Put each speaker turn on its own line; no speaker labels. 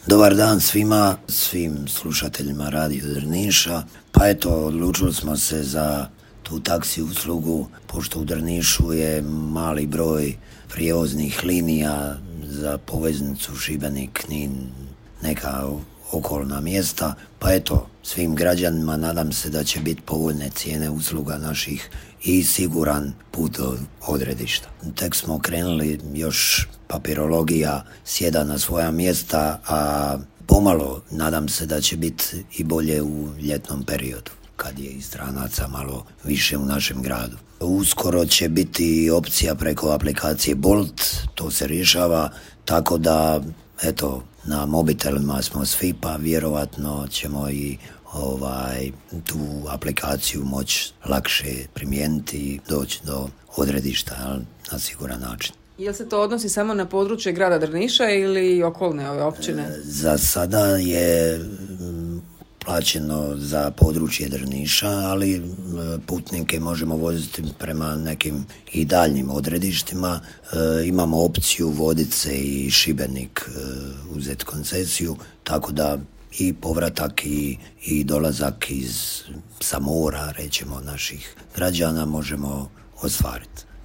Dobar dan svima, svim slušateljima Radio Drniša. Pa eto, odlučili smo se za tu taksi uslugu, pošto u Drnišu je mali broj prijevoznih linija za poveznicu Šibenik-Knin, neka okolna mjesta. Pa eto, svim građanima nadam se da će biti povoljne cijene usluga naših i siguran put do odredišta. Tek smo krenuli, još papirologija sjeda na svoja mjesta, a pomalo nadam se da će biti i bolje u ljetnom periodu, kad je i stranaca malo više u našem gradu. Uskoro će biti opcija preko aplikacije Bolt, to se rješava, tako da eto, na mobitelima smo svi, pa vjerovatno ćemo i tu aplikaciju moći lakše primijeniti i doći do odredišta na siguran način.
Jel se to odnosi samo na područje grada Drniša ili okolne ove općine?
Za sada je plaćeno za područje Drniša, ali putnike možemo voziti prema nekim i daljnim odredištima. Imamo opciju Vodice i Šibenik uzeti koncesiju, tako da i povratak i dolazak sa mora, rećemo, naših građana možemo ostvariti.